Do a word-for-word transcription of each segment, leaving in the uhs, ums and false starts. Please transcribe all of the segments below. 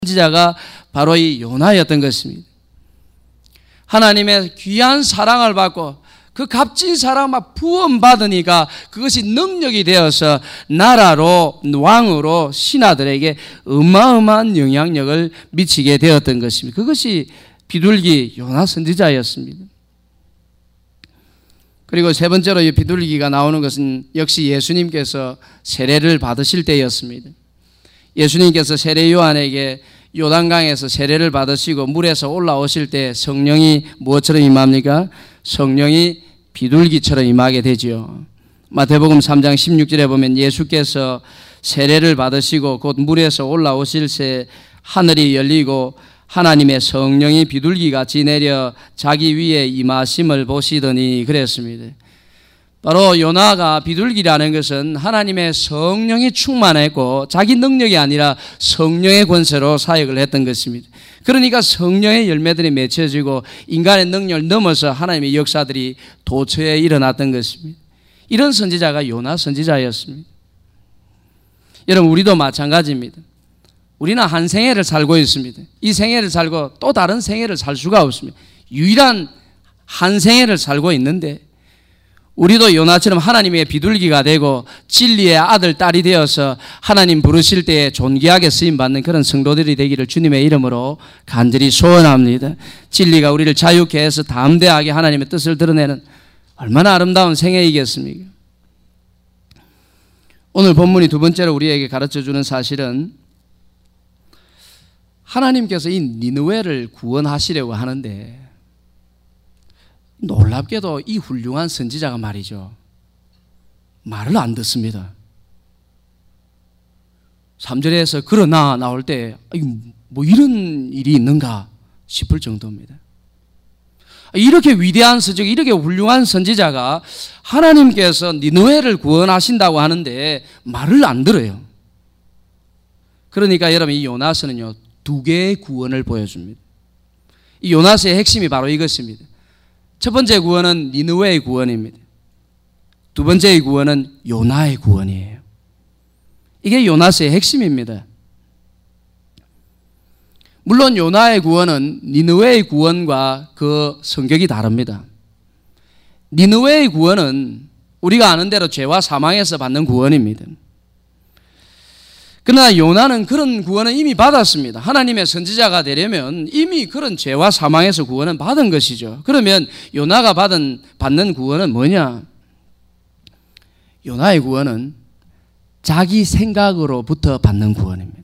선지자가 바로 이 요나였던 것입니다. 하나님의 귀한 사랑을 받고 그 값진 사랑을 부원받으니까 그것이 능력이 되어서 나라로 왕으로 신하들에게 어마어마한 영향력을 미치게 되었던 것입니다. 그것이 비둘기 요나 선지자였습니다. 그리고 세 번째로 이 비둘기가 나오는 것은 역시 예수님께서 세례를 받으실 때였습니다. 예수님께서 세례 요한에게 요단강에서 세례를 받으시고 물에서 올라오실 때 성령이 무엇처럼 임합니까? 성령이 비둘기처럼 임하게 되지요. 마태복음 삼 장 십육 절에 보면 예수께서 세례를 받으시고 곧 물에서 올라오실 새 하늘이 열리고 하나님의 성령이 비둘기같이 내려 자기 위에 임하심을 보시더니 그랬습니다. 바로 요나가 비둘기라는 것은 하나님의 성령이 충만했고 자기 능력이 아니라 성령의 권세로 사역을 했던 것입니다. 그러니까 성령의 열매들이 맺혀지고 인간의 능력을 넘어서 하나님의 역사들이 도처에 일어났던 것입니다. 이런 선지자가 요나 선지자였습니다. 여러분, 우리도 마찬가지입니다. 우리는 한 생애를 살고 있습니다. 이 생애를 살고 또 다른 생애를 살 수가 없습니다. 유일한 한 생애를 살고 있는데 우리도 요나처럼 하나님의 비둘기가 되고 진리의 아들, 딸이 되어서 하나님 부르실 때에 존귀하게 쓰임받는 그런 성도들이 되기를 주님의 이름으로 간절히 소원합니다. 진리가 우리를 자유케 해서 담대하게 하나님의 뜻을 드러내는 얼마나 아름다운 생애이겠습니까? 오늘 본문이 두 번째로 우리에게 가르쳐주는 사실은 하나님께서 이 니느웨를 구원하시려고 하는데 놀랍게도 이 훌륭한 선지자가 말이죠, 말을 안 듣습니다. 삼 절에서 그러나 나올 때 뭐 이런 일이 있는가 싶을 정도입니다. 이렇게 위대한 선지자, 이렇게 훌륭한 선지자가 하나님께서 니느웨를 구원하신다고 하는데 말을 안 들어요. 그러니까 여러분, 이 요나서는요 두 개의 구원을 보여줍니다. 이 요나서의 핵심이 바로 이것입니다. 첫 번째 구원은 니느웨의 구원입니다. 두 번째의 구원은 요나의 구원이에요. 이게 요나서의 핵심입니다. 물론 요나의 구원은 니느웨의 구원과 그 성격이 다릅니다. 니느웨의 구원은 우리가 아는 대로 죄와 사망에서 받는 구원입니다. 그러나 요나는 그런 구원은 이미 받았습니다. 하나님의 선지자가 되려면 이미 그런 죄와 사망에서 구원은 받은 것이죠. 그러면 요나가 받은, 받는 구원은 뭐냐? 요나의 구원은 자기 생각으로부터 받는 구원입니다.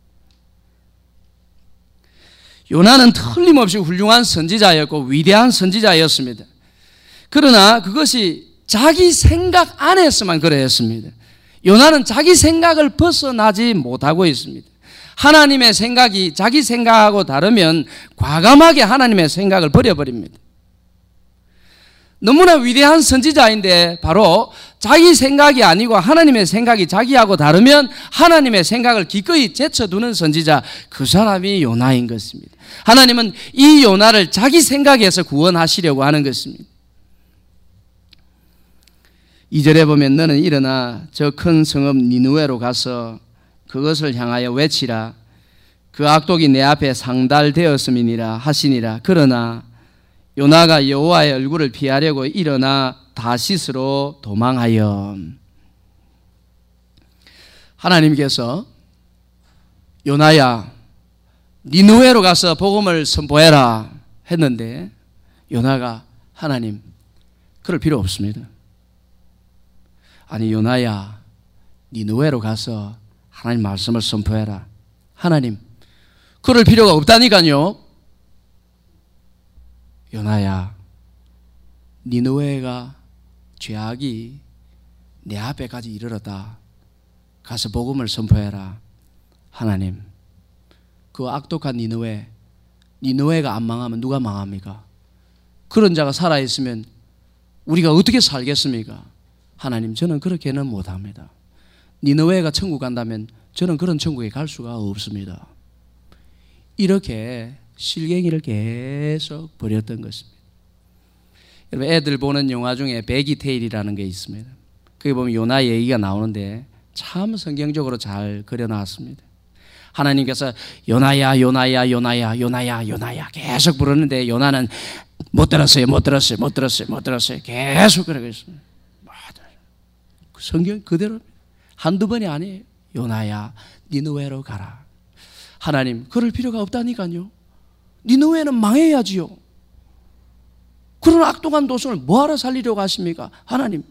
요나는 틀림없이 훌륭한 선지자였고 위대한 선지자였습니다. 그러나 그것이 자기 생각 안에서만 그러했습니다. 요나는 자기 생각을 벗어나지 못하고 있습니다. 하나님의 생각이 자기 생각하고 다르면 과감하게 하나님의 생각을 버려버립니다. 너무나 위대한 선지자인데 바로 자기 생각이 아니고 하나님의 생각이 자기하고 다르면 하나님의 생각을 기꺼이 제쳐두는 선지자, 그 사람이 요나인 것입니다. 하나님은 이 요나를 자기 생각에서 구원하시려고 하는 것입니다. 이 절에 보면 너는 일어나 저 큰 성읍 니느웨로 가서 그것을 향하여 외치라. 그 악독이 내 앞에 상달되었음이니라 하시니라. 그러나 요나가 여호와의 얼굴을 피하려고 일어나 다시스로 도망하여. 하나님께서 요나야 니느웨로 가서 복음을 선포해라 했는데 요나가 하나님 그럴 필요 없습니다. 아니 요나야 니느웨로 가서 하나님 말씀을 선포해라. 하나님 그럴 필요가 없다니까요. 요나야 니느웨가 죄악이 내 앞에까지 이르렀다. 가서 복음을 선포해라. 하나님 그 악독한 니느웨, 니느웨가 안 망하면 누가 망합니까? 그런 자가 살아있으면 우리가 어떻게 살겠습니까? 하나님 저는 그렇게는 못합니다. 니느웨가 천국 간다면 저는 그런 천국에 갈 수가 없습니다. 이렇게 실갱이를 계속 벌였던 것입니다. 여러분, 애들 보는 영화 중에 베기테일이라는 게 있습니다. 거기 보면 요나 얘기가 나오는데 참 성경적으로 잘 그려놨습니다. 하나님께서 요나야 요나야 요나야 요나야 요나야 계속 부르는데 요나는 못 들었어요 못 들었어요 못 들었어요 못 들었어요 계속 그러고 있어요. 성경 그대로 한두 번이 아니에요. 요나야 니느웨로 가라. 하나님 그럴 필요가 없다니까요. 니느웨는 망해야지요. 그런 악독한 도성을 뭐하러 살리려고 하십니까? 하나님.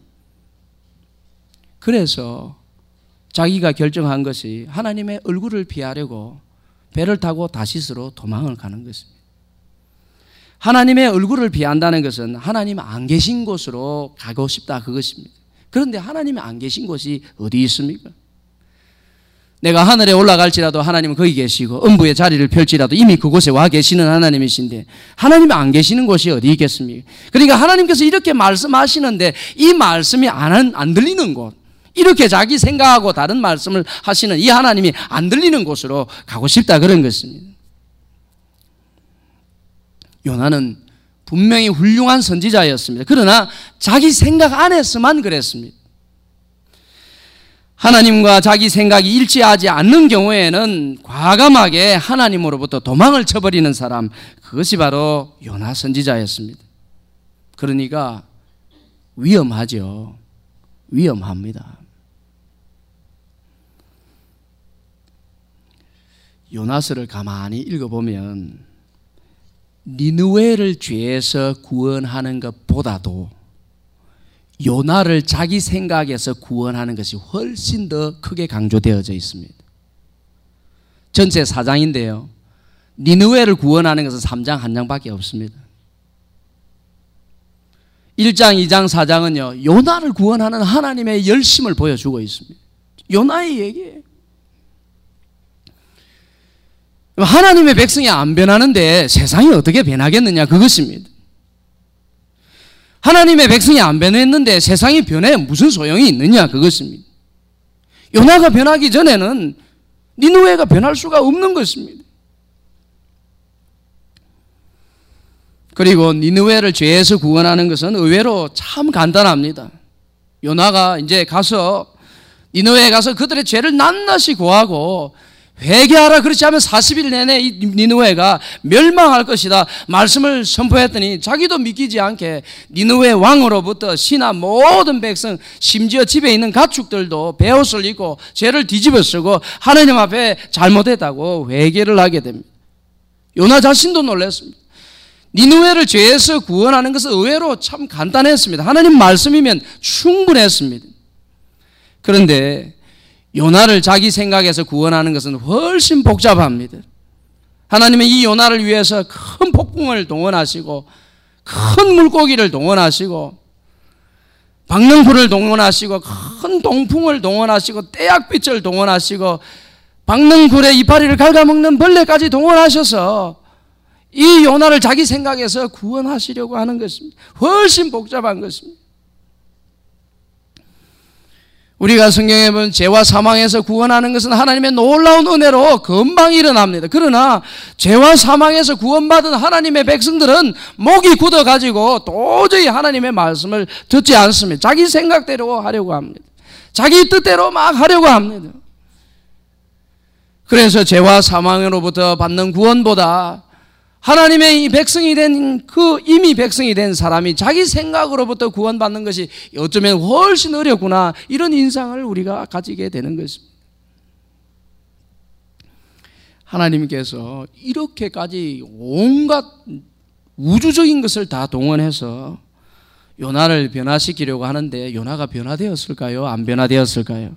그래서 자기가 결정한 것이 하나님의 얼굴을 피하려고 배를 타고 다시스로 도망을 가는 것입니다. 하나님의 얼굴을 피한다는 것은 하나님 안 계신 곳으로 가고 싶다 그것입니다. 그런데 하나님이 안 계신 곳이 어디 있습니까? 내가 하늘에 올라갈지라도 하나님은 거기 계시고 음부의 자리를 펼지라도 이미 그곳에 와 계시는 하나님이신데 하나님이 안 계시는 곳이 어디 있겠습니까? 그러니까 하나님께서 이렇게 말씀하시는데 이 말씀이 안, 안 들리는 곳, 이렇게 자기 생각하고 다른 말씀을 하시는 이 하나님이 안 들리는 곳으로 가고 싶다 그런 것입니다. 요나는 분명히 훌륭한 선지자였습니다. 그러나 자기 생각 안에서만 그랬습니다. 하나님과 자기 생각이 일치하지 않는 경우에는 과감하게 하나님으로부터 도망을 쳐버리는 사람, 그것이 바로 요나 선지자였습니다. 그러니까 위험하죠. 위험합니다. 요나서를 가만히 읽어보면 니느웨를 죄에서 구원하는 것보다도 요나를 자기 생각에서 구원하는 것이 훨씬 더 크게 강조되어져 있습니다. 전체 사 장인데요. 니느웨를 구원하는 것은 삼 장 한 장밖에 없습니다. 일 장, 이 장, 사 장은요. 요나를 구원하는 하나님의 열심을 보여주고 있습니다. 요나의 얘기예요. 하나님의 백성이 안 변하는데 세상이 어떻게 변하겠느냐 그것입니다. 하나님의 백성이 안 변했는데 세상이 변해 무슨 소용이 있느냐 그것입니다. 요나가 변하기 전에는 니느웨가 변할 수가 없는 것입니다. 그리고 니느웨를 죄에서 구원하는 것은 의외로 참 간단합니다. 요나가 이제 가서 니느웨에 가서 그들의 죄를 낱낱이 고하고 회개하라, 그렇지 않으면 사십 일 내내 이 니느웨가 멸망할 것이다 말씀을 선포했더니 자기도 믿기지 않게 니느웨 왕으로부터 신하 모든 백성, 심지어 집에 있는 가축들도 베옷을 입고 죄를 뒤집어 쓰고 하나님 앞에 잘못했다고 회개를 하게 됩니다. 요나 자신도 놀랐습니다. 니느웨를 죄에서 구원하는 것은 의외로 참 간단했습니다. 하나님 말씀이면 충분했습니다. 그런데 요나를 자기 생각에서 구원하는 것은 훨씬 복잡합니다. 하나님은 이 요나를 위해서 큰 폭풍을 동원하시고 큰 물고기를 동원하시고 박능불을 동원하시고 큰 동풍을 동원하시고 떼약빛을 동원하시고 박능불의 이파리를 갉아먹는 벌레까지 동원하셔서 이 요나를 자기 생각에서 구원하시려고 하는 것입니다. 훨씬 복잡한 것입니다. 우리가 성경에 보면 죄와 사망에서 구원하는 것은 하나님의 놀라운 은혜로 금방 일어납니다. 그러나 죄와 사망에서 구원받은 하나님의 백성들은 목이 굳어가지고 도저히 하나님의 말씀을 듣지 않습니다. 자기 생각대로 하려고 합니다. 자기 뜻대로 막 하려고 합니다. 그래서 죄와 사망으로부터 받는 구원보다 하나님의 이 백성이 된 그 이미 백성이 된 사람이 자기 생각으로부터 구원받는 것이 어쩌면 훨씬 어렵구나, 이런 인상을 우리가 가지게 되는 것입니다. 하나님께서 이렇게까지 온갖 우주적인 것을 다 동원해서 요나를 변화시키려고 하는데 요나가 변화되었을까요? 안 변화되었을까요?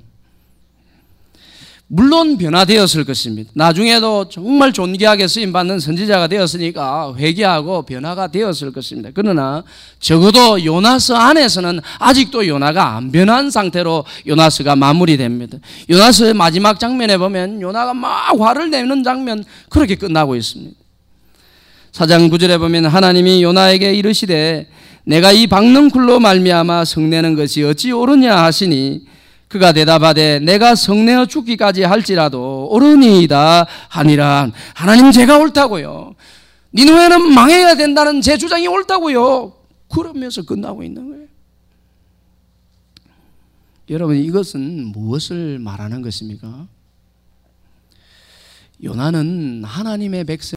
물론 변화되었을 것입니다. 나중에도 정말 존귀하게 쓰임받는 선지자가 되었으니까 회개하고 변화가 되었을 것입니다. 그러나 적어도 요나서 안에서는 아직도 요나가 안 변한 상태로 요나서가 마무리됩니다. 요나서의 마지막 장면에 보면 요나가 막 화를 내는 장면, 그렇게 끝나고 있습니다. 사 장 구 절에 보면 하나님이 요나에게 이르시되 내가 이 박능쿨로 말미암아 성내는 것이 어찌 옳으냐 하시니 그가 대답하되 내가 성내어 죽기까지 할지라도 옳으니이다 하니라. 하나님, 제가 옳다고요. 니느웨는 망해야 된다는 제 주장이 옳다고요. 그러면서 끝나고 있는 거예요. 여러분, 이것은 무엇을 말하는 것입니까? 요나는 하나님의 백성